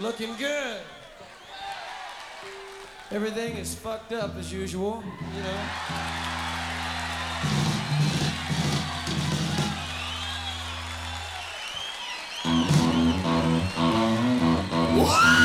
Looking good. Everything is fucked up as usual, you know. What?